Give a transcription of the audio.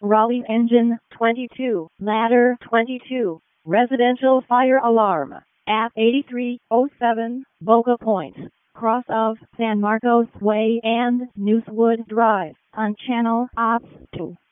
Raleigh Engine 22, Ladder 22, Residential Fire Alarm, at 8307 Boca Point, cross of San Marcos Way and Newswood Drive, on Channel Ops 2.